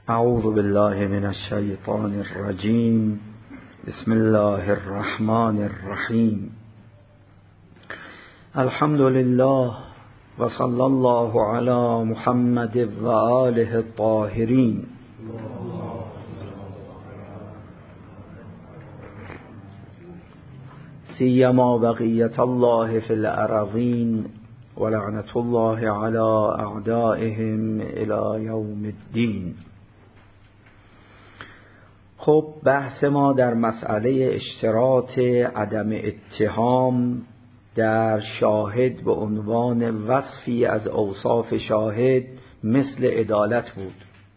اعوذ بالله من الشیطان الرجیم. بسم الله الرحمن الرحیم. الحمد لله و صلی الله علی محمد و آله الطاهرین. سیما بقیت الله فی الارضین و لعنت الله علی اعدائهم الی یوم الدین. خب بحث ما در مسئله اشتراط عدم اتهام در شاهد به عنوان وصفی از اوصاف شاهد مثل عدالت بود.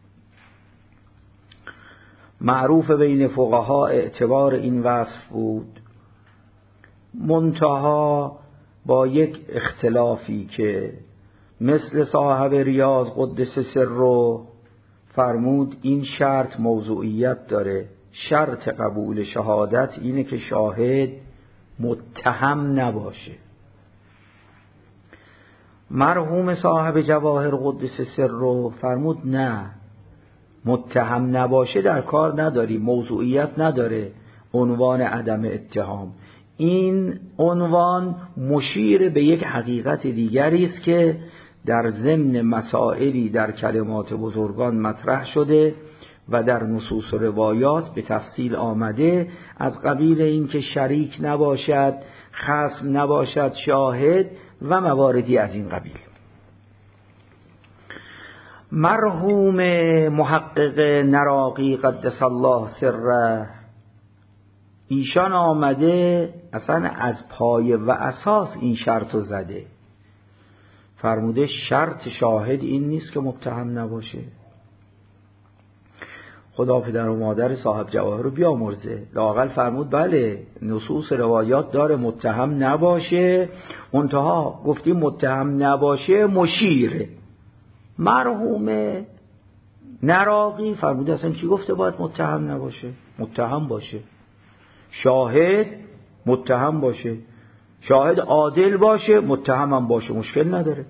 معروف بین فقها اعتبار این وصف بود، منتها با یک اختلافی که مثل صاحب ریاض قدس سره فرمود این شرط موضوعیت داره. شرط قبول شهادت اینه که شاهد متهم نباشه. مرحوم صاحب جواهر قدس سره فرمود نه، متهم نباشه در کار نداری، موضوعیت نداره عنوان عدم اتهام. این عنوان مشیر به یک حقیقت دیگری است که در ضمن مسائلی در کلمات بزرگان مطرح شده و در نصوص و روایات به تفصیل آمده، از قبیل این که شریک نباشد، خصم نباشد شاهد و مواردی از این قبیل. مرحوم محقق نراقی قدس الله سره ایشان آمده اصلا از پایه و اساس این شرطو زده، فرموده شرط شاهد این نیست که متهم نباشه. خدا پدر و مادر صاحب جواهر رو بیامرزه، لااقل فرمود بله نصوص روایات داره متهم نباشه، منتها گفتیم متهم نباشه مشیره. مرحوم نراقی فرموده اصلا کی گفته باید متهم نباشه؟ متهم باشه، شاهد متهم باشه، شاهد عادل باشه، متهم هم باشه، مشکل نداره.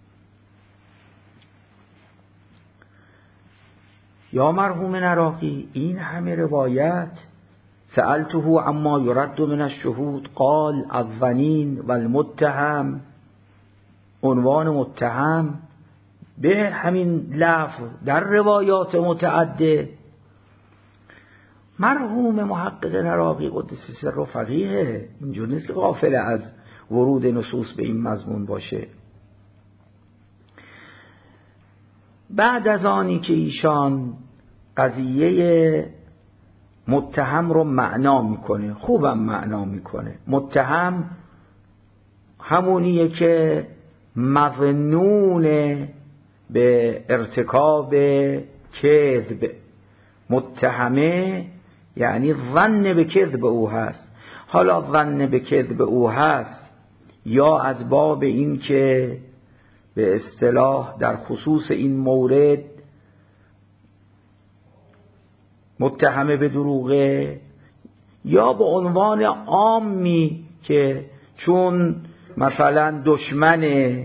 یا مرحوم نراقی این همه روایت سألته عما يرد من الشهود قال الظنین و المتهم، عنوان متهم به همین لفظ در روایات متعدد. مرحوم محقق نراقی قدس سره فقیه، اینجور نیست که غافل از ورود نصوص به این مضمون باشه. بعد از آنی که ایشان قضیه متهم رو معنا میکنه، خوبم معنا میکنه، متهم همونیه که مظنون به ارتکاب کذب، متهمه یعنی ظن به کذب او هست. حالا ظن به کذب او هست یا از باب این که به اصطلاح در خصوص این مورد متهمه به دروغه، یا به عنوان عامی که چون مثلا دشمنه،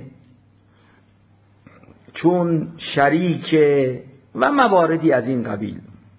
چون شریکه و مواردی از این قبیل.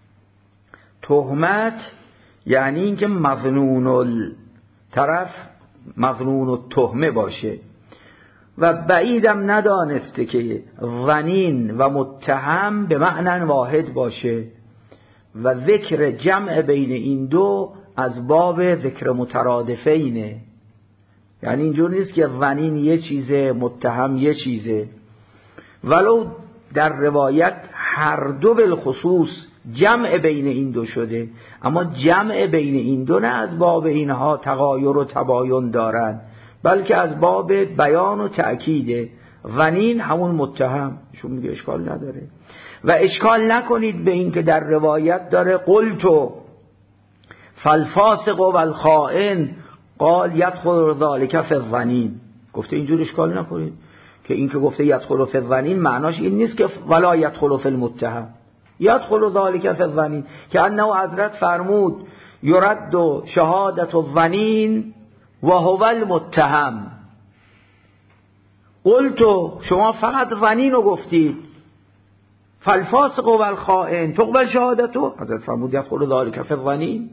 تهمت یعنی اینکه مظنون الطرف مظنون التهمه باشه و بعیدم ندانسته که ظنین و متهم به معنی واحد باشه و ذکر جمع بین این دو از باب ذکر مترادفینه. یعنی اینجور نیست که ظنین یه چیزه متهم یه چیزه، ولو در روایت هر دو بالخصوص جمع بین این دو شده، اما جمع بین این دو نه از باب اینها تغایر و تباین دارن، بلکه از باب بیان و تأکیده. ظنین همون متهم، شون میگه اشکال نداره. و اشکال نکنید به این که در روایت داره قلتو فالفاسق و الخائن قال یدخل ذلک فی الظنین، گفته اینجور اشکال نکنید که این که گفته یدخل فی الظنین معناش این نیست که ولا یدخل فی المتهم، یدخل ذلک فی الظنین، که انه حضرت فرمود یرد شهادت الظنین و هو المتهم. قلتو شما فقط ظنین رو گفتید، فالفاسق و الخائن تقبل شهادته. حضرت فرمود یدخل ذلک فی الظنین.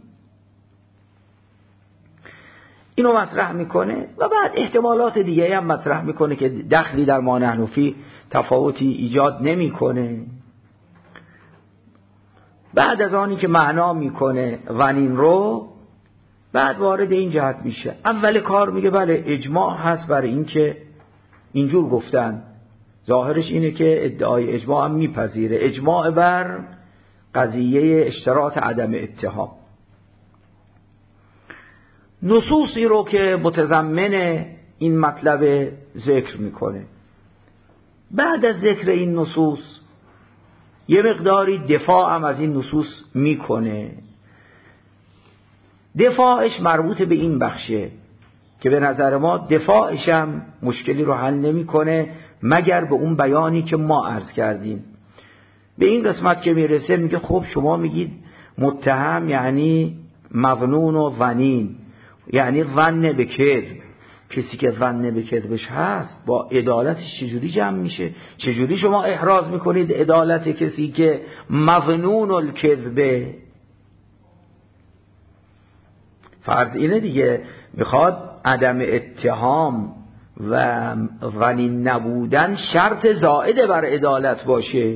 اینو مطرح میکنه و بعد احتمالات دیگه هم مطرح میکنه که دخلی در ما نحن فی تفاوتی ایجاد نمیکنه. بعد از آنی که معنا میکنه ظنین رو، بعد وارد این جهت میشه. اول کار میگه بله اجماع هست برای این که اینجور گفتن، ظاهرش اینه که ادعای اجماع هم میپذیره، اجماع بر قضیه اشتراط عدم اتهام. نصوصی رو که متضمن این مطلب ذکر میکنه. بعد از ذکر این نصوص یه مقداری دفاع هم از این نصوص میکنه. دفاعش مربوط به این بخشه که به نظر ما دفاعش هم مشکلی رو حل نمیکنه مگر به اون بیانی که ما عرض کردیم. به این قسمت که میرسه میگه خب شما میگید متهم یعنی مظنون و ظنین، یعنی ظن به کذب. کسی که ظن به کذبش هست با عدالتش چجوری جمع میشه؟ چجوری شما احراز میکنید عدالت کسی که مظنون الکذبه؟ فرض اینه دیگه، میخواد عدم اتهام و ظنین نبودن شرط زائد بر عدالت باشه.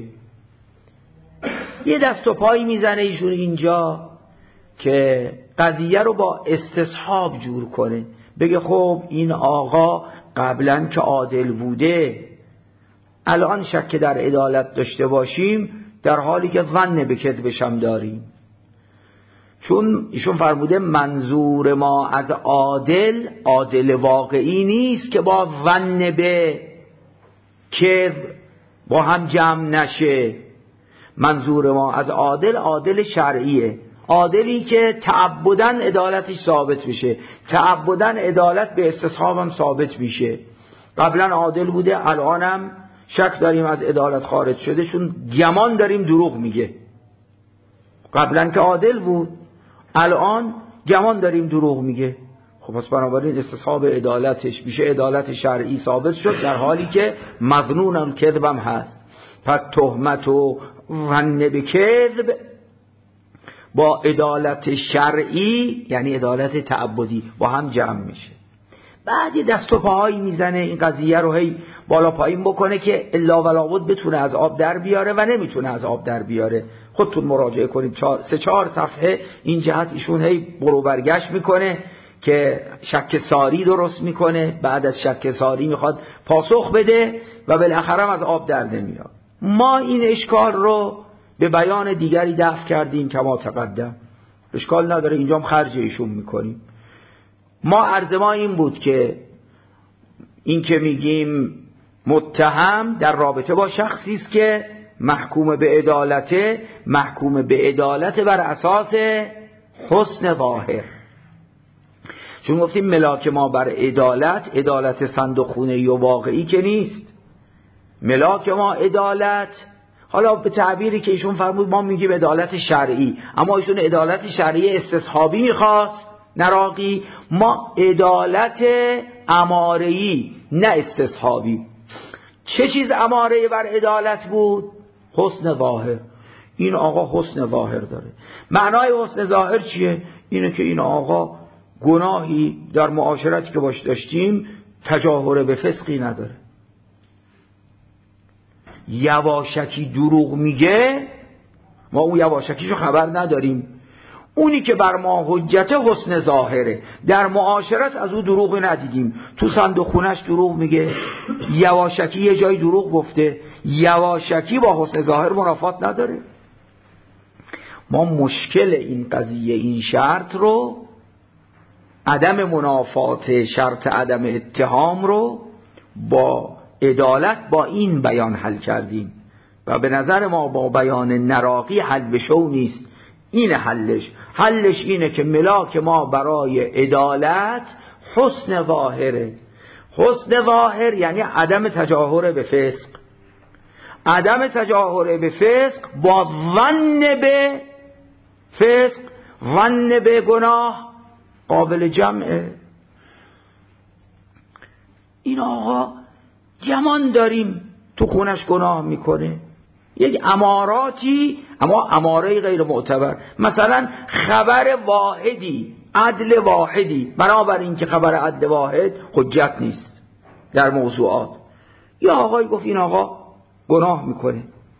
یه دست و پایی میزنه ایشون اینجا که قضیه رو با استصحاب جور کنه، بگه خب این آقا قبلا که عادل بوده، الان شک در عدالت داشته باشیم در حالی که ظن به کذبش هم داریم. چون ایشون فرموده منظور ما از عادل واقعی نیست که با ظن به کذب با هم جمع نشه. منظور ما از عادل شرعیه، عادلی که تعبداً عدالتش ثابت بشه، تعبداً عدالت به استصحاب هم ثابت میشه. قبلا عادل بوده، الانم شک داریم از عدالت خارج شده، چون گمان داریم دروغ میگه. قبلا که عادل بود، الان گمان داریم دروغ میگه. خب پس بنابراین استصحاب عدالتش میشه عدالت شرعی ثابت شد، در حالی که مظنونم کذبم هست. پس تهمت و ظن به کذب با عدالت شرعی یعنی عدالت تعبدی با هم جمع میشه. بعد یه دست و پاهایی میزنه این قضیه رو هی بالا پایین بکنه که الا ولا بد بتونه از آب در بیاره و نمیتونه از آب در بیاره. خودتون مراجعه کنید، 3-4 صفحه این جهت ایشون هی برو برگشت میکنه که شک ساری درست میکنه، بعد از شک ساری میخواد پاسخ بده و بالاخره از آب در نمیاد. ما این اشکال رو به بیان دیگری دفع کردیم کما تقدم، اشکال نداره، اینجا هم خرج ایشون میکنیم. ما عرض ما این بود که این که میگیم متهم در رابطه با شخصی است که محکوم به عدالت بر اساس حسن ظاهر. چون گفتیم ملاک ما بر عدالت صندوقخونه‌ای و واقعی که نیست. ملاک ما عدالت، حالا به تعبیری که ایشون فرمود ما میگیم عدالت شرعی، اما ایشون عدالت شرعی استصحابی میخواست نراقی، ما عدالت اماره‌ای نه استصحابی. چه چیز اماره بر عدالت بود؟ حسن ظاهر. این آقا حسن ظاهر داره. معنای حسن ظاهر چیه؟ اینه که این آقا گناهی در معاشرتی که باش داشتیم تجاهر به فسقی نداره. یواشکی دروغ میگه، ما اون یواشکیشو خبر نداریم. اونی که بر ما حجت حسن ظاهره، در معاشرت از او دروغی ندیدیم. تو صندوق خونش دروغ میگه، یواشکی یه جای دروغ گفته، یواشکی با حسن ظاهر منافات نداره. ما مشکل این قضیه، این شرط رو، عدم منافات شرط عدم اتهام رو با عدالت با این بیان حل کردیم و به نظر ما با بیان نراقی حل بشو نیست. این حلش اینه که ملاک ما برای عدالت حسن ظاهره. حسن ظاهر یعنی عدم تجاهر به فسق. عدم تجاهر به فسق با ظن به فسق، ظن به گناه قابل جمعه. این آقا گمان داریم تو خونش گناه میکنه، یک اماراتی، اما اماره غیر معتبر. مثلا خبر واحدی، عدل واحدی، بنابراین که خبر عدل واحد حجت نیست در موضوعات. یا آقای گفت این آقا گناه میکنه،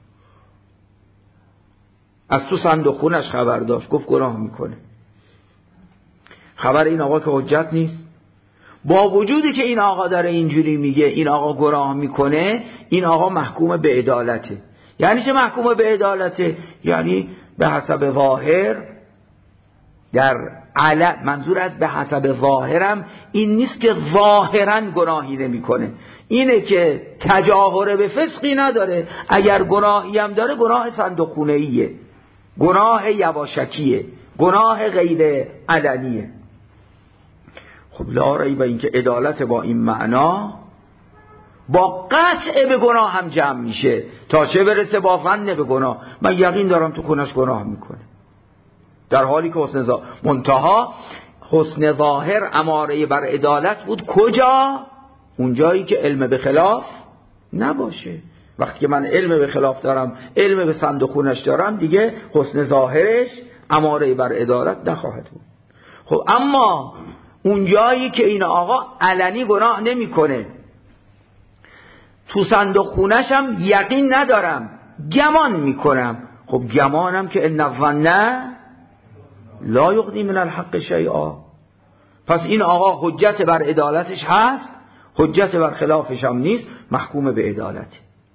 از تو صندوق خونش خبر داشت، گفت گناه میکنه، خبر این آقا که حجت نیست. با وجودی که این آقا داره اینجوری میگه این آقا گناه میکنه، این آقا محکوم به عدالته. یعنی چه محکوم به عدالته؟ یعنی به حسب ظاهر در منظور از به حسب ظاهرم این نیست که ظاهرا گناهی نمیکنه، اینه که تجاهر به فسقی نداره. اگر گناهی هم داره گناه صندوق خونه‌ایه، گناه یواشکیه، گناه غیر علنیه. خب لا ریب این که عدالت با این معنا با قطع به گناه هم جمع میشه، تا چه برسه با ظن به گناه. من یقین دارم تو خونش گناه میکنه، در حالی که حسن ظاهر منتها حسن ظاهر اماره بر عدالت بود. کجا؟ اونجایی که علم به خلاف نباشه. وقتی که من علم به خلاف دارم، علم به صندوق خونش دارم، دیگه حسن ظاهرش اماره بر عدالت نخواهد بود. خب اما اونجایی که این آقا علنی گناه نمیکنه، تو صندوق خونش هم یقین ندارم، گمان میکنم، خب گمانم که ان الظن لا یغنی من الحق شیئا. پس این آقا حجت بر عدالتش هست، حجت بر خلافش هم نیست، محکوم به عدالت.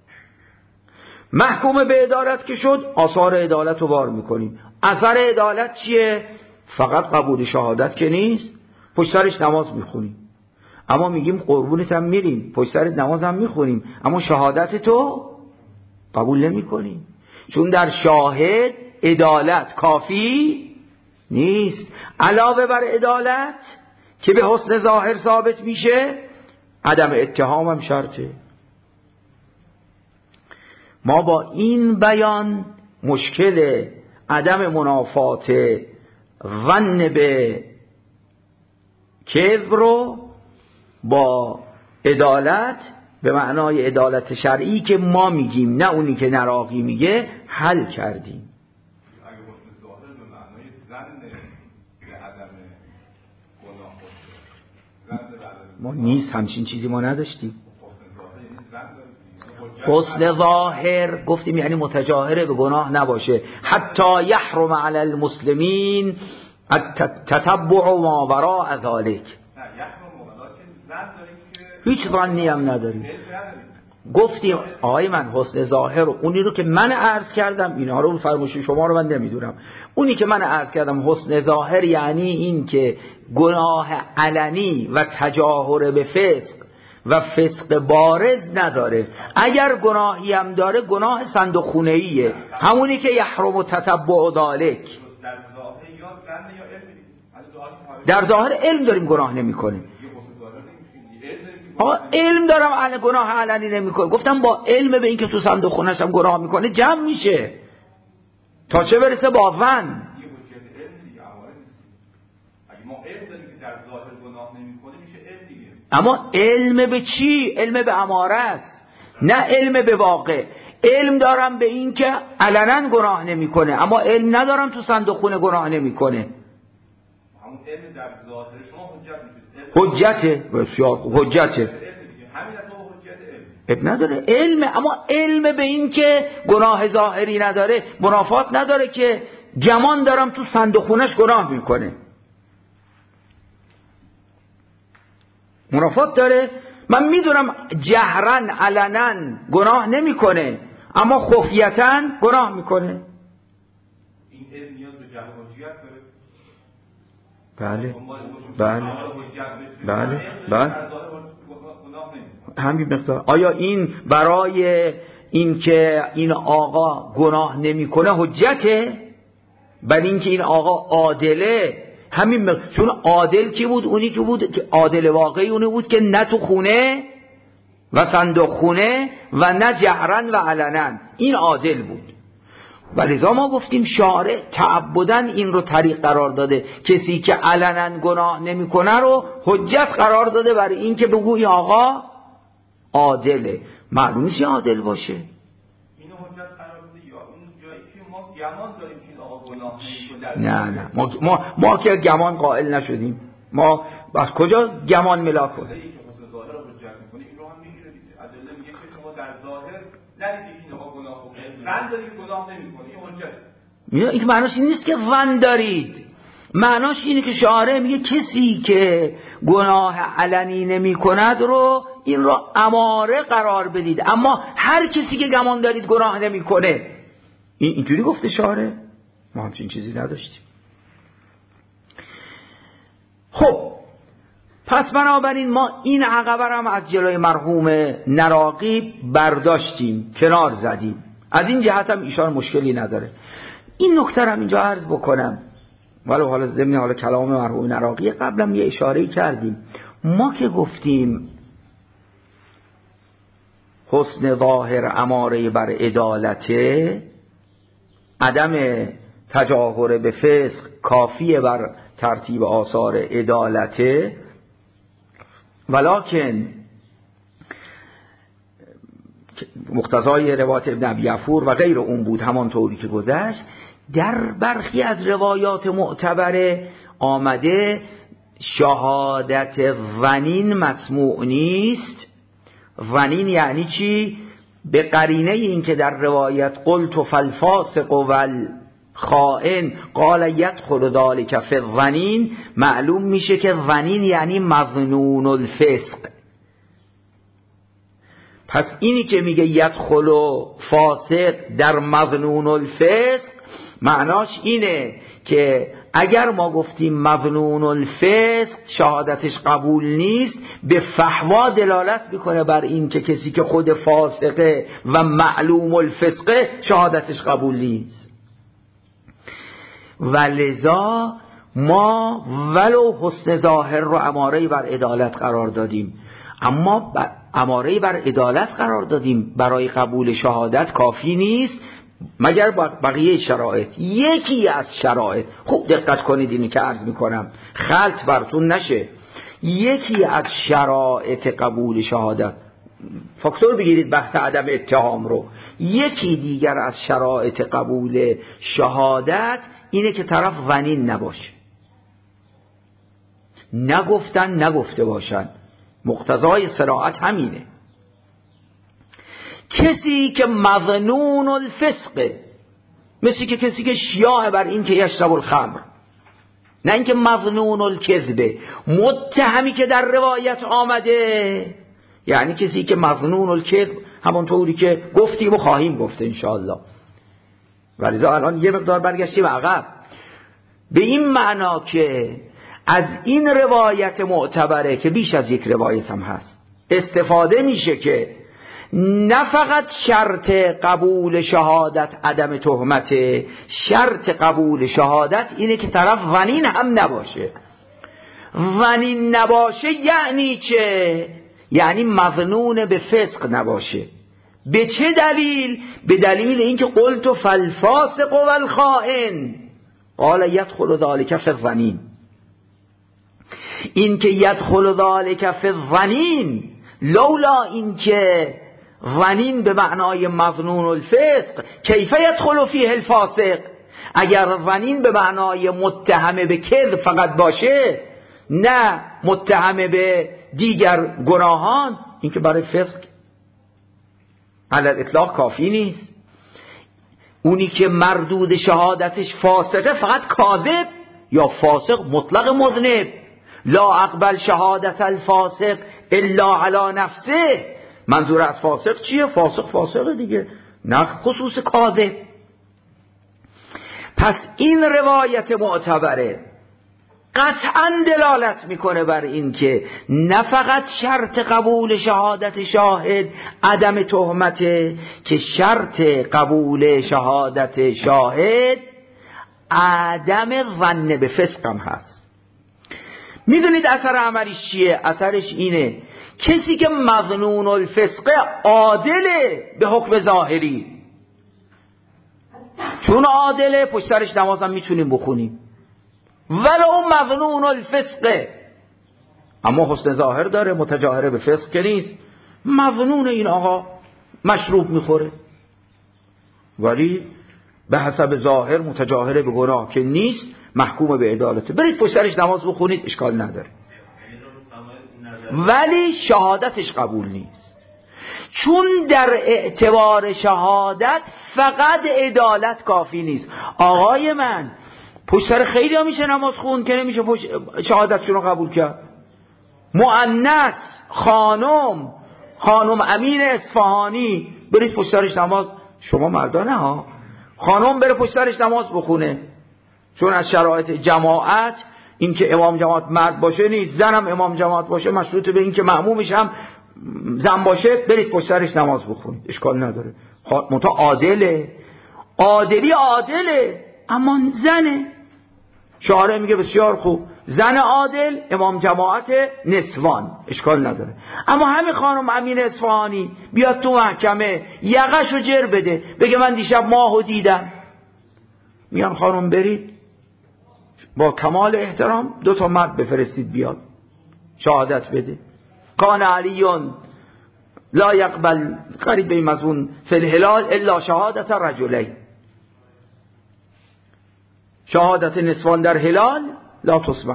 محکوم به عدالت که شد، آثار عدالت رو بار میکنیم. اثر عدالت چیه؟ فقط قبول شهادت که نیست، پشت سرش نماز میخونیم، اما میگیم قربونت هم میریم، پشت سرت نماز هم میخونیم، اما شهادت تو قبول نمی کنیم، چون در شاهد عدالت کافی نیست. علاوه بر عدالت که به حسن ظاهر ثابت میشه، عدم اتهام هم شرطه. ما با این بیان مشکل عدم منافات ظن به کذب رو با عدالت به معنای عدالت شرعی که ما میگیم، نه اونی که نراقی میگه، حل کردیم. اگه حسن ظاهر به معنای ظن به عدم گناه باشه، ما نیست، همچین چیزی ما نداشتیم. حسن ظاهر گفتیم یعنی متجاهره به گناه نباشه. حتی یحرم علی المسلمین تتبع ما وراء ذلک. هیچ ظنی هم نداریم. گفتیم آقای من حسن ظاهر رو، اونی رو که من عرض کردم، اینا رو فرمایش شما رو من نمیدونم، اونی که من عرض کردم حسن ظاهر یعنی این که گناه علنی و تجاهر به فسق و فسق بارز نداره. اگر گناهی هم داره گناه صندوق خونه‌ایه، همونی که یحرم و تتبع ذالک. در ظاهر علم داریم گناه نمی‌کنه. علم دارم گناه علنی نمی‌کنه. گفتم با علم به این که تو صندوق خونه‌ش هم گناه می‌کنه جمع میشه، تا چه برسه با ظن. اما علم به چی؟ علم به اماره است، نه علم به واقع. علم دارم به این که علنا گناه نمیکنه، اما علم ندارم تو صندوق خونه گناه نمیکنه. همون علم در ظاهر شما حجته، بسیار خوب، حجته. اب نداره علم، اما علم به این که گناه ظاهری نداره منافات نداره که گمان دارم تو صندوق خونش گناه میکنه. منافات داره. من میدونم جهرن علنا گناه نمیکنه، اما خفیتاً گناه میکنه. این علم نیاز به جهل و حجیت داره. بله همین مقدار. آیا این برای این که این آقا گناه نمیکنه حجته؟ بل این که این آقا عادله، همین چون عادل کی بود؟ اونی که بود که عادل واقعی اونی بود که نه تو خونه و صندوق خونه و نه جهرن و علنا، این عادل بود. ولذا ما گفتیم شارع تعبدن این رو طریق قرار داده، کسی که علنا گناه نمیکنه رو حجت قرار داده برای این که بگو این آقا عادله. معلوم نیست عادل باشه. اینو حجت قرار گمان داریم که این آقا گناه نمی‌کنه. نه ما که گمان قائل نشدیم. ما از کجا گمان ملاک کنیم؟ که حسن ظاهر رو حجت می‌کنه این رو هم میگیره دیگه. ادله میگه که شما در ظاهر ندیدید این آقا گناه کنه. ظن دارید گناه نمی‌کنه. این حجت. این معناش این نیست که ظن دارید. معناش اینه که شارع میگه کسی که گناه علنی نمی کند رو این رو اماره قرار بدید، اما هر کسی که گمان دارید گناه نمی کنه. اینجوری گفته شارع؟ ما همچین چیزی نداشتیم. خب پس بنابراین ما این عقبه هم از جلوی مرحوم نراقی برداشتیم، کنار زدیم. از این جهت هم ایشان مشکلی نداره. این نکته هم اینجا عرض بکنم، ولو حالا ضمن حالا کلام مرحوم نراقی قبلا یه اشاره‌ای کردیم. ما که گفتیم حسن ظاهر اماره بر عدالته، عدم تجاهر به فسق کافیه بر ترتیب آثار عدالته، ولکن مقتضای روایت ابن ابی عفور و غیر اون بود همانطوری که گذشت. در برخی از روایات معتبره آمده شهادت ظنین مسموع نیست. ظنین یعنی چی؟ به قرینه این که در روایت قلت فالفاسق والخائن قال يدخل ذلك في الظنین، معلوم میشه که ظنین یعنی مظنون الفسق. پس اینی که میگه یدخل فاسق در مظنون الفسق معناش اینه که اگر ما گفتیم مظنون الفسق شهادتش قبول نیست، به فحوا دلالت میکنه بر این که کسی که خود فاسقه و معلوم الفسقه شهادتش قبول نیست. ولذا ما ولو حسن ظاهر رو اماره بر عدالت قرار دادیم، اما اماره بر عدالت قرار دادیم برای قبول شهادت کافی نیست مگر بقیه شرایط. یکی از شرایط، خوب دقت کنید اینی که عرض میکنم خلط براتون نشه، یکی از شرایط قبول شهادت، فاکتور بگیرید بحث عدم اتهام رو، یکی دیگر از شرایط قبول شهادت اینه که طرف ظنین نباشه، نگفتن نگفته باشن. مقتضای صراحت همینه. کسی که مظنون الفسقه، مثل که کسی که شیاع بر این که یشرب الخمر، نه اینکه مظنون الکذبه، متهمی که در روایت آمده، یعنی کسی که مظنون الکذب، همونطوری که گفتیم و خواهیم گفت انشاءالله. ولذا الان یه مقدار برگشتیم عقب، به این معنا که از این روایت معتبره که بیش از یک روایت هم هست استفاده میشه که نه فقط شرط قبول شهادت عدم تهمته، شرط قبول شهادت اینه که طرف ظنین هم نباشه. ظنین نباشه یعنی چه؟ یعنی مظنون به فسق نباشه. به چه دلیل؟ به دلیل اینکه قلت فالفاسق والخائن قال يدخل ذلك في الظنین. این که يدخل ذلك في الظنین، لولا اینکه ظنین به معنای مظنون الفسق کیف يدخل فیه الفاسق، اگر ظنین به معنای متهم به کذب فقط باشه نه متهم به دیگر گناهان، این که برای فسق علی الاطلاق کافی نیست. اونی که مردود شهادتش فاسقه فقط کاذب یا فاسق مطلق مذنب. لا اقبل شهادت الفاسق الا علی نفسه. منظور از فاسق چیه؟ فاسق دیگه، نه خصوص کاذب. پس این روایت معتبره قطعا دلالت میکنه بر این که نه فقط شرط قبول شهادت شاهد عدم تهمته، که شرط قبول شهادت شاهد عدم ظن به فسق هم هست. میدونید اثر عملیش چیه؟ اثرش اینه کسی که مظنون الفسقه عادله به حکم ظاهری، چون عادله پشت سرش نماز هم میتونیم بخونیم، ولو مظنون الفسقه، اما حسن ظاهر داره، متجاهره به فسق که نیست، مظنون این آقا مشروب میخوره، ولی به حسب ظاهر متجاهر به گناه که نیست محکوم به عدالته، برید پشت سرش نماز بخونید، اشکال نداره. ولی شهادتش قبول نیست، چون در اعتبار شهادت فقط عدالت کافی نیست. آقای من پشت سر خیلی ها میشه نماز خون که نمیشه شهادتشون رو قبول کرد. مؤنث خانم امین اصفهانی برید پشت سرش نماز، شما مردانه ها، خانم بره پشت سرش نماز بخونه، چون از شرایط جماعت این که امام جماعت مرد باشه نیست، زنم امام جماعت باشه مشروط به این که مأمومش هم زن باشه، برید پشت سرش نماز بخونید، اشکال نداره. منتها عادلی اما زنه. شارع میگه بسیار خوب، زن عادل امام جماعت نسوان، اشکال نداره. اما همین خانم امین اصفهانی بیاد تو محکمه یقشو جر بده، بگه من دیشب ماهو دیدم، میگن خانم برید با کمال احترام 2 مرد بفرستید بیاد شهادت بده. کان علیون لا یقبل قریب به مضمون فی الهلال الا شهادت رجلین، شهادت نسوان در هلال لا تسمع.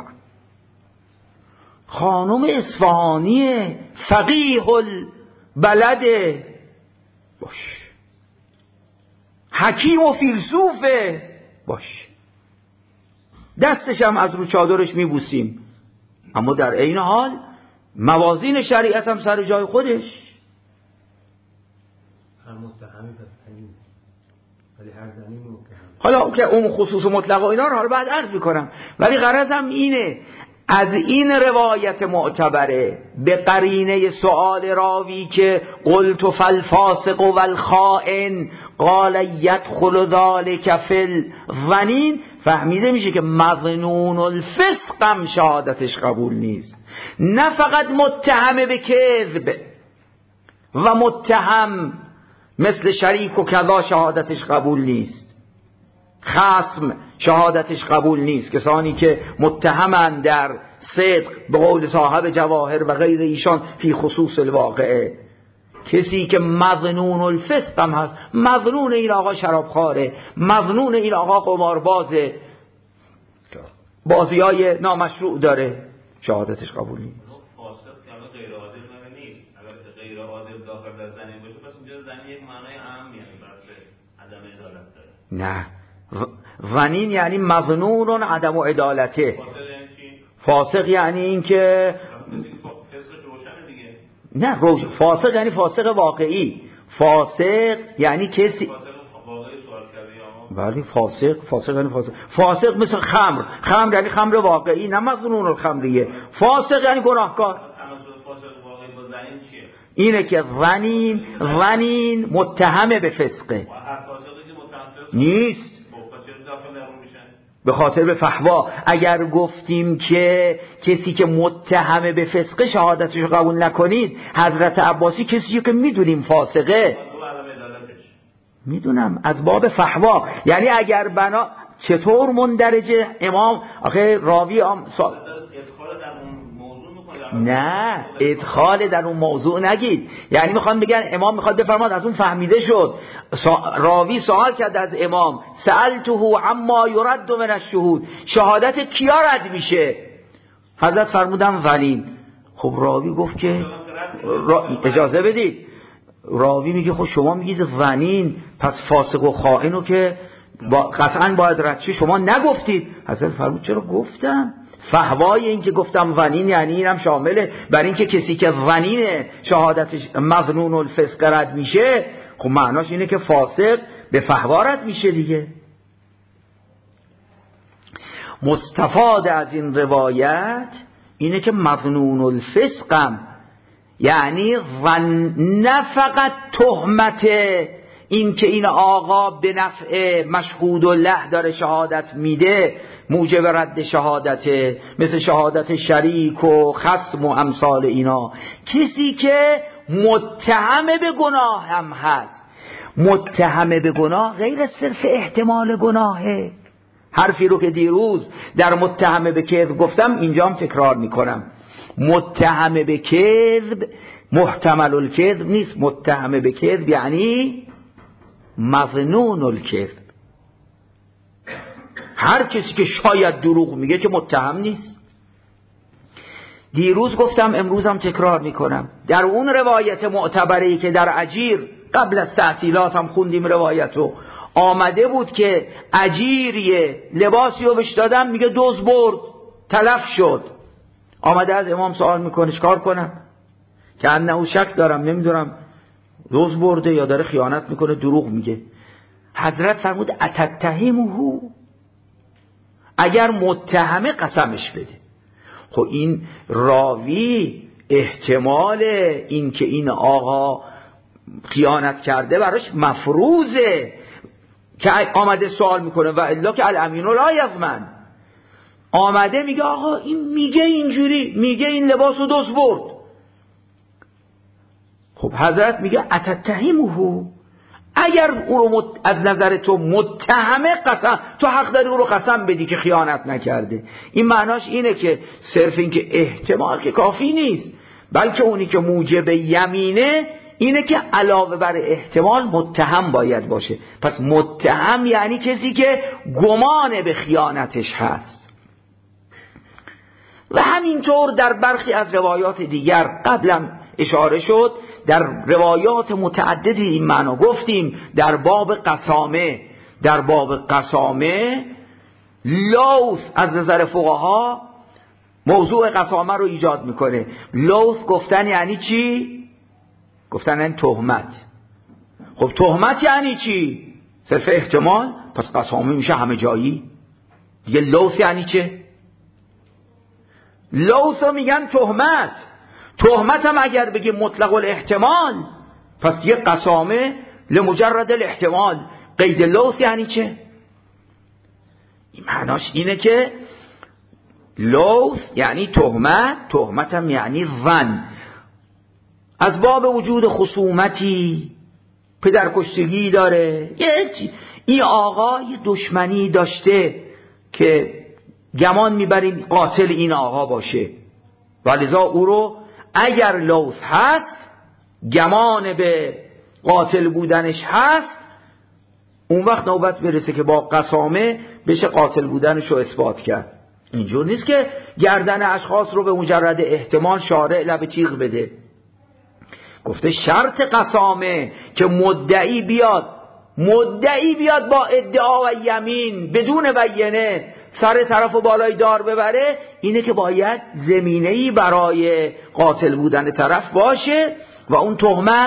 خانم اصفهانی فقیه البلد باش، حکیم و فیلسوفه باش، دستش هم از رو چادرش میبوسیم، اما در عین حال موازین شریعت هم سر جای خودش. هر متهمی بزنی ولی هر زنی متهم. حالا که اون خصوص مطلق و اینا رو حالا بعد عرض میکنم، ولی غرضم اینه از این روایت معتبره به قرینه سؤال راوی که قلت فالفاسق والخائن قال يدخل ذلك فی الظنین، فهمیده میشه که مظنون الفسق هم شهادتش قبول نیست. نه فقط متهم به کذب و متهم مثل شریک و کذا شهادتش قبول نیست، خصم شهادتش قبول نیست، کسانی که متهمن در صدق به قول صاحب جواهر و غیر ایشان فی خصوص الواقعه. کسی که مظنون الفسق هم هست، مظنون این آقا شرابخواره، مظنون این آقا قماربازه، بازیای نامشروع داره، شهادتش قبول نیست. فاسق که غیر عادل نیست، اگر غیر عادل داخل در زنی باشه پس اینجا زنی یک معنای عام یعنی بحث عدم عدالت داره. نه، ونین یعنی مظنون عدم عدالته. فاسق یعنی این که نه، فاسق یعنی فاسق واقعی. فاسق یعنی کسی ولی فاسق یعنی فاسق مثل خمر یعنی خمر واقعی، نه مظنون الخمریه. فاسق یعنی گناهکار. اینه که ونین متهم به فسقه نیست، به خاطر به فحوا. اگر گفتیم که کسی که متهم به فسقه شهادتش رو قبول نکنید، حضرت عباسی کسی که میدونیم فاسقه، میدونم از باب فحوا، یعنی اگر بنا چطور مندرجه امام آخه راوی نه ادخال در اون موضوع نگید، یعنی میخوان بگن امام میخواد بفرماد از اون فهمیده شد. راوی سوال کرد از امام سألته عما یرد من الشهود، شهادت کیا رد میشه؟ حضرت فرمودن ولین. خب راوی گفت که اجازه بدید، راوی میگه خب شما میگید ونین، پس فاسق و خائنو که قطعا باید رد شه، شما نگفتید. حضرت فرمود چرا گفتم، فحوای این که گفتم ونین یعنی اینم شامله، برای اینکه کسی که ونینه شهادتش مظنون الفسق رد میشه، خب معناش اینه که فاسق به فحوا رد میشه دیگه. مستفاد از این روایت اینه که مظنون الفسقم یعنی نه فقط تهمت این که این آقا به نفع مشهود الله داره شهادت میده موجب رد شهادته، مثل شهادت شریک و خصم و امثال اینا. کسی که متهم به گناه هم هست، متهم به گناه غیر صرف احتمال گناهه. حرفی رو که دیروز در متهم به کذب گفتم اینجا هم تکرار میکنم، متهم به کذب محتمل الکذب نیست، متهم به کذب یعنی مظنون الکذب. هر کسی که شاید دروغ میگه که متهم نیست. دیروز گفتم، امروزم تکرار میکنم، در اون روایت معتبری که در اجیر قبل از تعطیلات هم خوندیم روایتو، آمده بود که اجیریه لباسی رو بهش دادم، میگه دزد برد، تلف شد. آمده از امام سوال میکنه چیکار کنم؟ که انه شک دارم، نمیدونم دزد برده یا داره خیانت میکنه، دروغ میگه. حضرت فرمود اتتهمه، اگر متهمه قسمش بده. خب این راوی احتمال این که این آقا خیانت کرده براش مفروضه که آمده سوال میکنه، و الا که الامین لا یضمن. آمده میگه آقا این میگه اینجوری، میگه این لباسو دزد برد. خب حضرت میگه اتتهمه، اگر او رو از نظر تو متهمه قسم، تو حق داری او رو قسم بدی که خیانت نکرده. این معناش اینه که صرف این که احتمال که کافی نیست، بلکه اونی که موجب یمینه اینه که علاوه بر احتمال متهم باید باشه. پس متهم یعنی کسی که گمان به خیانتش هست. و همینطور در برخی از روایات دیگر قبلا اشاره شد، در روایات متعددی این معنا گفتیم. در باب قسامه لوث از نظر فقها موضوع قسامه رو ایجاد میکنه. لوث گفتن یعنی چی؟ گفتن یعنی تهمت. خب تهمت یعنی چی؟ صرف احتمال، پس قسامه میشه همه جایی دیگه. لوث یعنی چه؟ لوث رو میگن تهمت. تهمت هم اگر بگی مطلق الاحتمال، پس یه قسامه لمجرد الاحتمال. قید لوث یعنی چه؟ این معناش اینه که لوث یعنی تهمت، تهمت هم یعنی ظن. از باب وجود خصومتی، پدرکشتگی داره، این آقا یه دشمنی داشته که گمان میبریم قاتل این آقا باشه، ولذا او رو اگر لوث هست، گمان به قاتل بودنش هست، اون وقت نوبت برسه که با قسامه بشه قاتل بودنش رو اثبات کرد. اینجور نیست که گردن اشخاص رو به مجرد احتمال شارع لب تیغ بده. گفته شرط قسامه که مدعی بیاد با ادعا و یمین بدون بیانه سر طرف و بالای دار ببره، اینه که باید زمینه‌ای برای قاتل بودن طرف باشه. و اون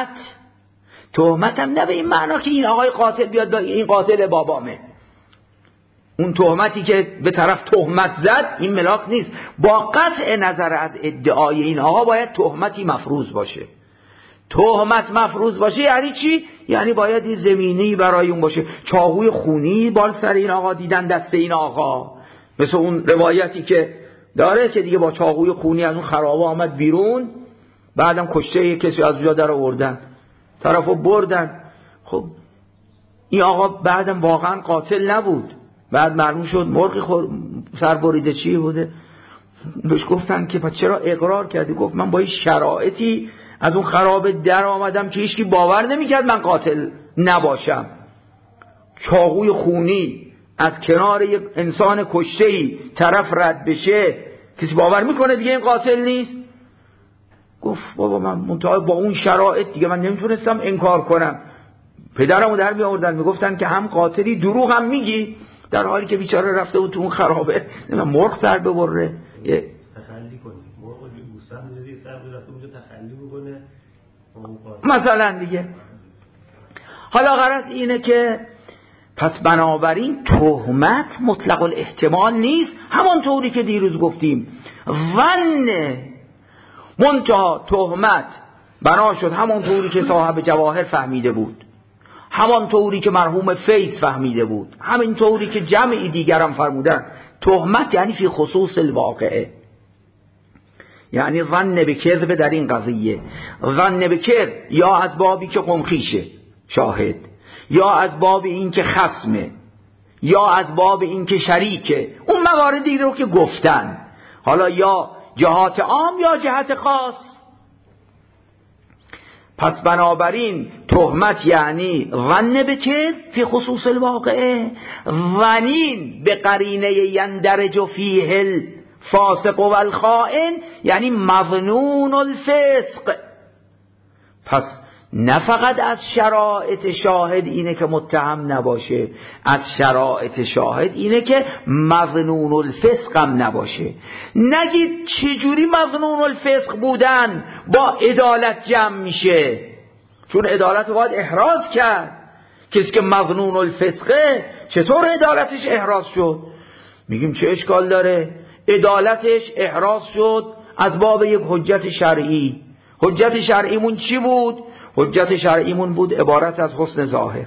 تهمت هم نه به این معنا که این آقای قاتل بیاد این قاتل بابامه. اون تهمتی که به طرف تهمت زد این ملاک نیست. با قطع نظر از ادعای این آقا باید تهمتی مفروض باشه. تهمت مفروض باشه یعنی چی؟ یعنی باید این زمینه‌ای برای اون باشه. چاقوی خونی بال سر این آقا دیدن دست این آقا، مثل اون روایتی که داره که دیگه با چاقوی خونی از اون خرابه آمد بیرون، بعدم کشته یک کسی از اونجا در آوردن، طرفو بردن. خب این آقا بعدم واقعا قاتل نبود، بعد معلوم شد مرغی سر بریده چی بوده. بهش گفتن که پس چرا اقرار کردی؟ گفت من با این شرایطی از اون خرابه در آمدم که هیچکی باور نمیکرد من قاتل نباشم. چاقوی خونی از کنار یک انسان کشته‌ای طرف رد بشه، کسی باور میکنه دیگه این قاتل نیست؟ گفت بابا من منتها با اون شرایط دیگه من نمیتونستم انکار کنم. پدرمو در می آوردن میگفتن که هم قاتلی دروغ هم میگی، در حالی که بیچاره رفته بود تو اون خرابه مرغ سر ببره. تخلی کنی مرغ گوسفند میذاری سر رفته اونجا تخلی بکنه مثلا دیگه. حالا غرض اینه که پس بنابراین تهمت مطلق الاحتمال نیست، همانطوری که دیروز گفتیم ظن. منتها تهمت بنا شد همانطوری که صاحب جواهر فهمیده بود، همانطوری که مرحوم فیض فهمیده بود، همینطوری که جمعی دیگرم فرمودن. تهمت یعنی فی خصوص الواقعه، یعنی ظن به کذب در این قضیه. ظن به کذب یا از بابی که قمخیشه شاهد، یا از باب این که خصمه، یا از باب این که شریکه، اون مواردی رو که گفتن، حالا یا جهات عام یا جهت خاص. پس بنابراین تهمت یعنی ظن به کذب فی خصوص الواقعه، ظنین به قرینه یندرج فیه الفاسق و الخائن یعنی مظنون الفسق. پس نه فقط از شرایط شاهد اینه که متهم نباشه، از شرایط شاهد اینه که مظنون الفسق هم نباشه. نگید چجوری مظنون الفسق بودن با عدالت جمع میشه، چون عدالت رو باید احراز کرد. کسی که مظنون الفسقه چطور عدالتش احراز شد؟ میگیم چه اشکال داره؟ عدالتش احراز شد از باب یک حجت شرعی. حجت شرعیمون چی بود؟ حجت شرعیمون بود عبارت از حسن ظاهر.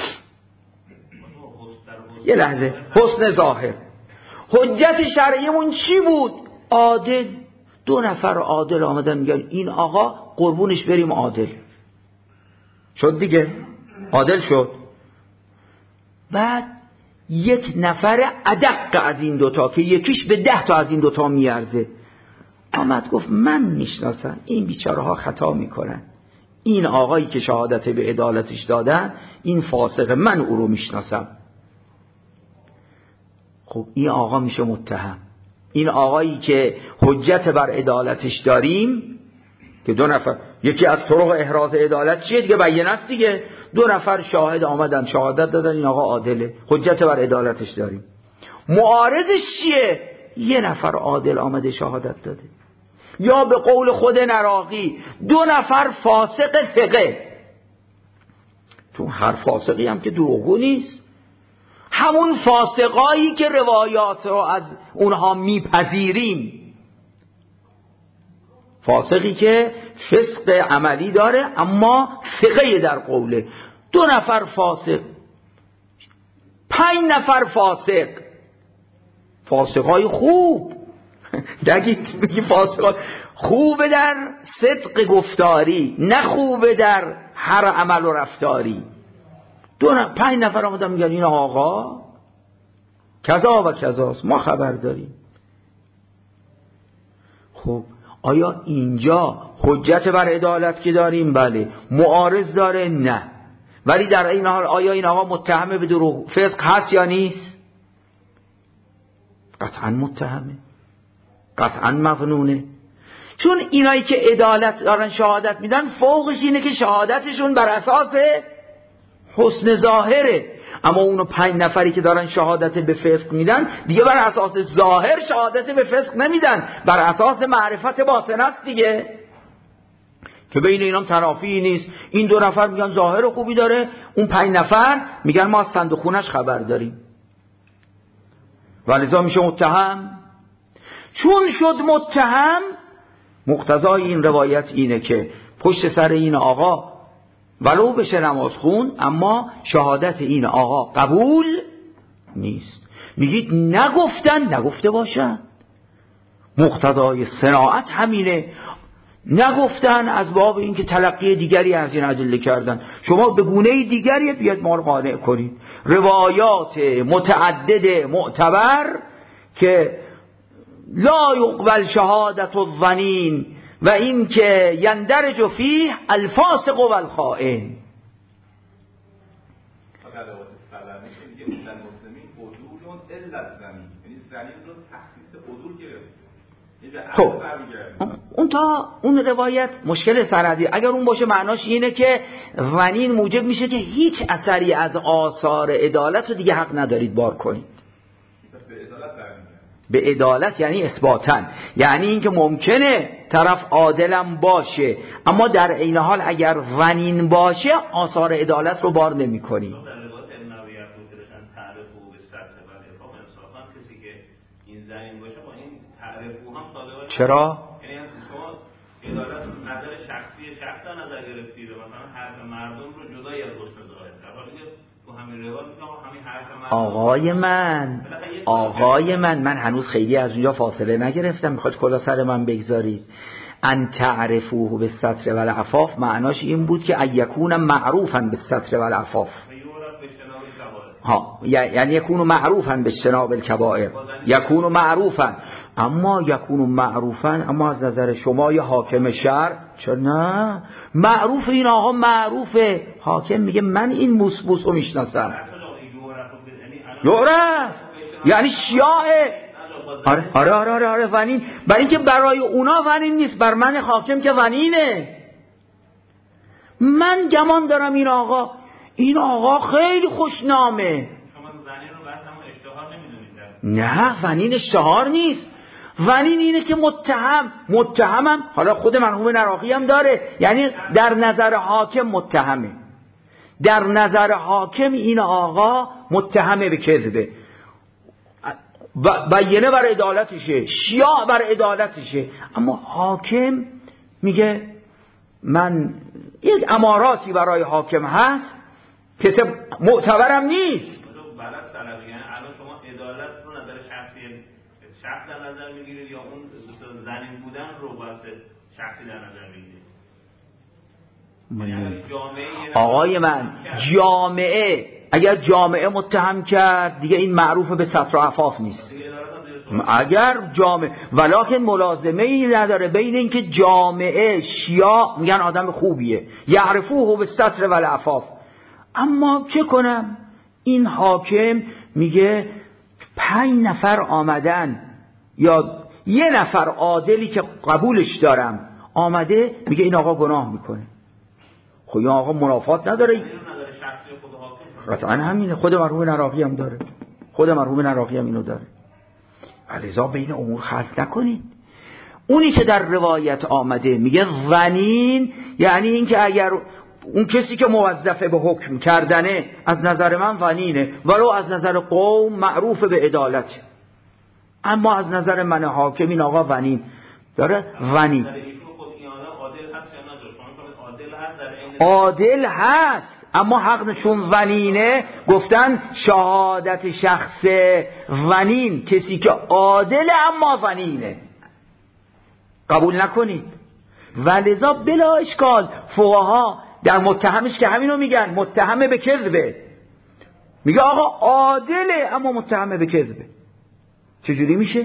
یه لحظه، حسن ظاهر. حجت شرعیمون چی بود؟ عادل. 2 نفر عادل آمدن میگن این آقا قربونش بریم عادل شد دیگه، عادل شد. بعد 1 نفر ادق از این دوتا که یکیش به 10 تا از این دوتا میارزه آمد گفت من میشناسم این بیچاره ها خطا میکنن، این آقایی که شهادت به عدالتش دادن این فاسقه، من او رو میشناسم. خب این آقا میشه متهم. این آقایی که حجت بر عدالتش داریم که 2 نفر، یکی از طرق احراز عدالت چیه دیگه؟ بیانه است دیگه. 2 نفر شاهد آمدن شهادت دادن این آقا عادله، حجت بر عدالتش داریم. معارضش چیه؟ 1 نفر عادل آمده شهادت داده. یا به قول خود نراقی 2 نفر فاسق ثقه. چون هر فاسقی هم که دروغگو نیست، همون فاسقایی که روایات رو از اونها میپذیریم، فاسقی که فسق عملی داره اما ثقه در قوله. 2 نفر فاسق، 5 نفر فاسق، فاسقای خوب نگید میگی فاسقای خوبه در صدق گفتاری، نه خوبه در هر عمل و رفتاری. 5 نفر آمدن میگن این آقا کذا و کذاست، ما خبر داریم. خب آیا اینجا حجت بر عدالت که داریم؟ بله. معارض داره؟ نه. ولی در این حال آیا این آقا متهم به دروغ فسق هست یا نیست؟ قطعا متهمه، قطعا مظنونه. چون اینایی که عدالت دارن شهادت میدن فوقش اینه که شهادتشون بر اساس حسن ظاهره، اما اونو 5 نفری که دارن شهادت به فسق میدن دیگه بر اساس ظاهر شهادت به فسق نمیدن، بر اساس معرفت باطن است دیگه، که بین اینام تنافی نیست. این 2 نفر میگن ظاهر خوبی داره، اون 5 نفر میگن ما از صندوق خونش خبر داریم، ولذا میشه متهم. چون شد متهم، مقتضای این روایت اینه که پشت سر این آقا ولو بشه نماز خون اما شهادت این آقا قبول نیست. میگید نگفتن، نگفته باشن، مقتضای صناعت همینه. نگفتن از باب اینکه تلقی دیگری از این ادله کردن، شما به گونه دیگری بیاد ما رو قانع کنید. روایات متعدد معتبر که لا یقبل شهادت الظنین و این که یندرج فیه الفاسق و الخائن. خب اون روایت مشکل سندی، اگر اون باشه معناش اینه که ظنین موجب میشه که هیچ اثری از آثار عدالت رو دیگه حق ندارید بار کنید. به عدالت یعنی اثباتن، یعنی اینکه ممکنه طرف عادلم باشه اما در عین حال اگر ظنین باشه آثار عدالت رو بار نمی کنی. چرا؟ یعنی شما عدالت نظر شخصی شخص در نظر گرفتید، مثلا حرف مردم رو جدای از حسن ظاهر، در حالی که تو همین روایت میگم همین حرف مردم. آقای من هنوز خیلی از اونجا فاصله نگرفتم، میخواد کلا سر من بگذارید. ان تعرفوه بالستر والعفاف معناش این بود که ایکون معروفا بالستر والعفاف. یعنی یکونو معروفا به اجتناب الکبائر، یکونو معروفا، اما یکونو معروفا، اما از نظر شما یا حاکم شهر چرا نه؟ معروف این آقا معروفه، حاکم میگه من این موسبوس رو میشناسم. یعرف یعنی شیاعه. آره ونین، برای اینکه برای اونا ونین نیست، بر من حاکم که ونینه. من گمان دارم این آقا خیلی خوشنامه. شما ونین رو بس همون اشتهار نمیدونید؟ نه، ونین اشتهار نیست. ونین اینه که متهمم، حالا خود مرحوم نراقی هم داره، یعنی در نظر حاکم متهمه، در نظر حاکم این آقا متهمه به کذبه، بیانه بر عدالتشه، شیاع بر عدالتشه، اما حاکم میگه من یک اماراتی برای حاکم هست که معتبرم نیست. بلد طلبی، یعنی الان شما عدالت رو نظر شخص در نظر میگیرید یا اون زنین بودن رو واسه شخصی در نظر میگیرید؟ آقای من جامعه، اگر جامعه متهم کرد دیگه این معروف به ستر و عفاف نیست. اگر جامعه ولکن ملازمه ای نداره بین اینکه جامعه شیاع میگن آدم خوبیه، یعرفوه به ستر و العفاف، اما چه کنم این حاکم میگه 5 نفر آمدن یا 1 نفر عادلی که قبولش دارم آمده میگه این آقا گناه میکنه. خب این آقا منافات نداره. قطعا همینه، خود مرحوم نراقی هم داره، خود مرحوم نراقی هم اینو داره. لذا بین امور خلط نکنید. اونی که در روایت آمده میگه ونین، یعنی این که اگر اون کسی که موظفه به حکم کردنه از نظر من ونینه، ولو از نظر قوم معروف به عدالت، اما از نظر من حاکم این آقا ونین داره. ونین عادل هست، اما حق چون ونینه گفتن شهادت شخص ونین، کسی که عادل اما ونینه قبول نکنید. ولذا بلا اشکال فقها در متهمش که همینو میگن، متهمه به کذبه، میگه آقا عادله اما متهمه به کذبه، چجوری میشه؟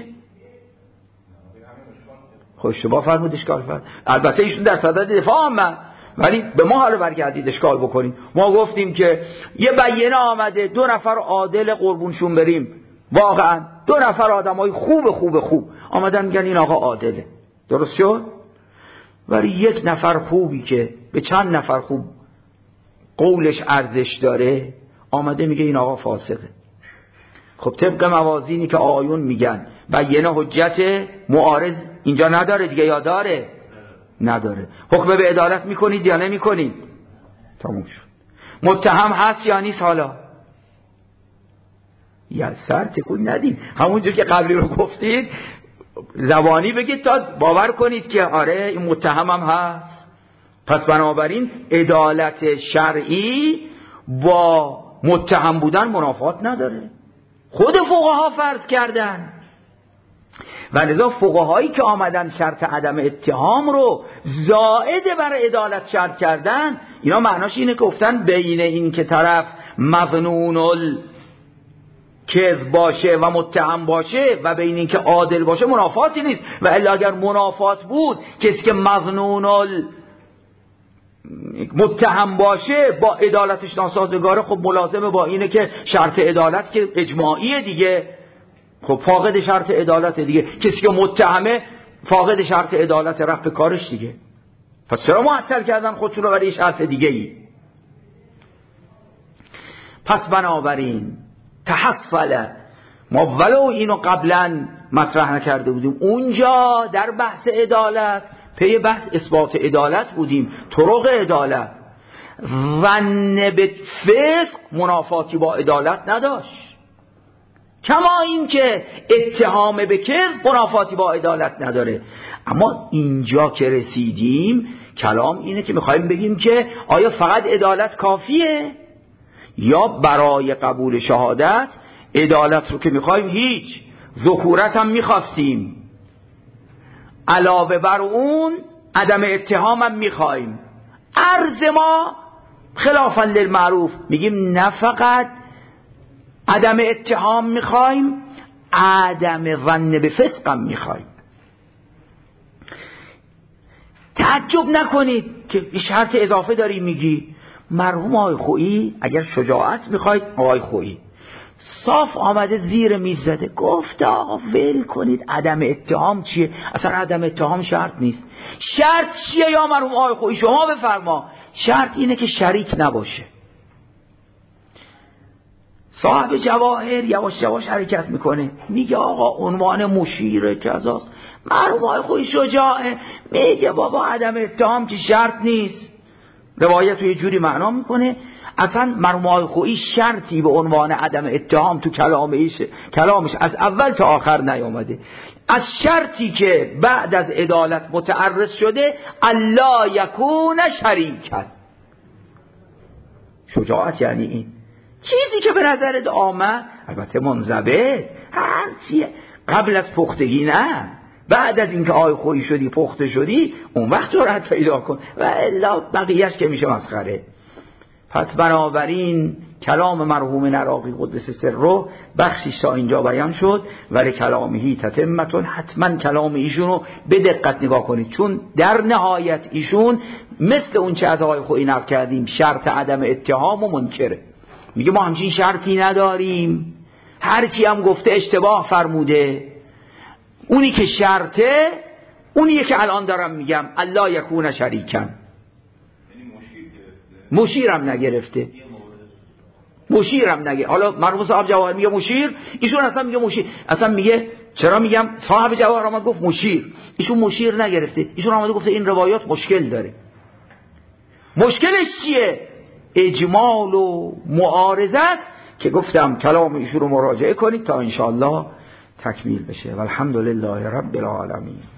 خب اشتباه فرمود، اشکال فرمود. البته ایشون در صدد دفاع هم، ولی به ما حالا برگردید اشکال بکنیم. ما گفتیم که یه بیانه آمده 2 نفر عادل قربونشون بریم، واقعا 2 نفر آدمای خوب آمدن میگن این آقا عادله، درست شد؟ ولی 1 نفر خوبی که به چند نفر خوب قولش ارزش داره آمده میگه این آقا فاسقه. خب طبق موازینی که آیون میگن بیانه حجت معارض اینجا نداره دیگه، یا داره؟ نداره. حکم به عدالت میکنید یا نمیکنید؟ تموم شد. متهم هست یا نیست؟ حالا یا سر تکون ندید، همونجور که قبلی رو گفتید زبانی بگید تا باور کنید که آره این متهم هم هست. پس بنابراین عدالت شرعی با متهم بودن منافات نداره، خود فقها فرض کردن. ولذا فقهایی که آمدن شرط عدم اتهام رو زائد بر عدالت شرط کردن، اینا معناش اینه که گفتن بین این که طرف مظنون الکذب باشه و متهم باشه و بین این که عادل باشه منافاتی نیست، و الا اگر منافات بود کسی که مظنون متهم باشه با عدالتش ناسازگاره، خب ملازمه با اینه که شرط عدالت که اجماعیه دیگه، خب فاقد شرط عدالت دیگه، کسی که متهمه فاقد شرط عدالت رفت به کارش دیگه. پس چرا معطل کردن خودشون رو برای شرط دیگه ای؟ پس بنابراین تحفل ما ولو اینو قبلا مطرح نکرده بودیم، اونجا در بحث عدالت پی بحث اثبات عدالت بودیم، طرق عدالت. ظن به فسق منافاتی با عدالت نداشت، کما این که اتهام به کذب منافاتی با عدالت نداره. اما اینجا که رسیدیم کلام اینه که میخوایم بگیم که آیا فقط عدالت کافیه یا برای قبول شهادت عدالت رو که میخوایم هیچ، ذکورت هم میخواستیم، علاوه بر اون عدم اتهام هم میخوایم. عرض ما خلافا للمعروف میگیم نه فقط عدم اتهام میخوایم، عدم ظن به فسقم میخوایم. تعجب نکنید که شرط اضافه داری میگی. مرحوم آقای خویی اگر شجاعت میخواید، آقای خویی صاف آمده زیر میز زده گفت آقا ول کنید، عدم اتهام چیه؟ اصلا عدم اتهام شرط نیست. شرط چیه یا مرحوم آقای خویی؟ شما بفرما. شرط اینه که شریک نباشه. صاحب جواهر یواش یواش حرکت میکنه، میگه آقا عنوان مشیر کذاست. مرحوم آقای خویی شجاعه، میگه بابا عدم اتهام که شرط نیست. روایت رو یه جوری معنا میکنه. اصلا مرحوم آقای خویی شرطی به عنوان عدم اتهام تو کلامش از اول تا آخر نیامده. از شرطی که بعد از عدالت متعرض شده، الا یکون شریکا. شجاعت یعنی این چیزی که به نظرت آمد، البته منضبط هر چیه، قبل از پختگی نه، بعد از اینکه آقای خویی شدی پخته شدی اون وقت جرأت پیدا کن، و الا بقیهش که میشه مسخره. پس بنابراین کلام مرحوم نراقی قدس سره بخشیش تا اینجا بیان شد، ولی کلامهی تتمتون، حتما کلام ایشونو به دقت نگاه کنید، چون در نهایت ایشون مثل اون چه از آقای خویی نقل کردیم شرط عدم اتهام و منکره. میگه ما همچین شرطی نداریم، هر کی هم گفته اشتباه فرموده. اونی که شرطه اونیه که الان دارم میگم، الا یکون شریکن. مشیرم نگرفته، مشیرم نگرفته. حالا مرحوم صاحب جواهر میگه مشیر، ایشون اصلا میگه مشیر. اصلا میگه چرا میگم صاحب جواهر آمد گفت مشیر، ایشون مشیر نگرفته. ایشون آمده گفته این روایات مشکل داره. مشکلش چیه؟ اجمال و معارضت که گفتم کلام ایشون رو مراجعه کنید تا انشاءالله تکمیل بشه. والحمدلله رب العالمین.